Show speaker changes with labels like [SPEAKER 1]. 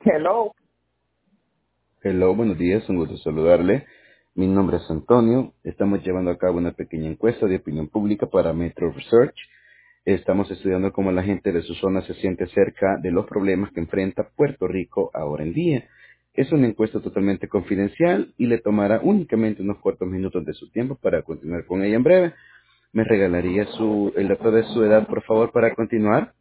[SPEAKER 1] Hello.
[SPEAKER 2] Hello, buenos días, un gusto saludarle. Mi nombre es Antonio. Estamos llevando a cabo una pequeña encuesta de opinión pública para Metro Research. Estamos estudiando cómo la gente de su zona se siente cerca de los problemas que enfrenta Puerto Rico ahora en día. Es una encuesta totalmente confidencial y le tomará únicamente unos cuantos minutos de su tiempo para continuar con ella en breve. ¿Me regalaría el dato de su edad, por favor, para continuar?